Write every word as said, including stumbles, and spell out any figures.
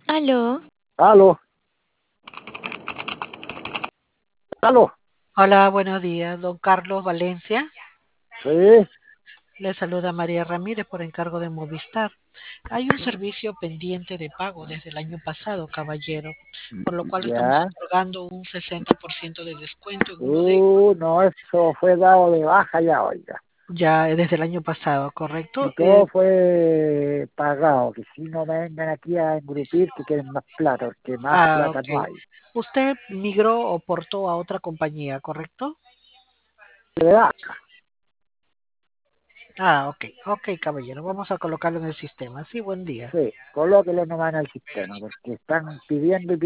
Aló, Aló, aló, Hola, buenos días, don Carlos Valencia. sí, Le saluda María Ramírez por encargo de Movistar. Hay un servicio pendiente de pago desde el año pasado, caballero, por lo cual estamos ya. otorgando un sesenta por ciento de descuento en uno de Uh, no, eso fue dado de baja ya, oiga. ya desde el año pasado, Y ¿correcto? Eh, todo fue pagado, que si no me vengan aquí a engrupir que quieren más plata, porque más ah, plata ok. no hay. Usted migró o portó a otra compañía, ¿correcto? De baja, Ah, ok, ok, caballero, vamos a colocarlo en el sistema. Sí, buen día. sí, colóquelo nomás en el sistema, porque están pidiendo y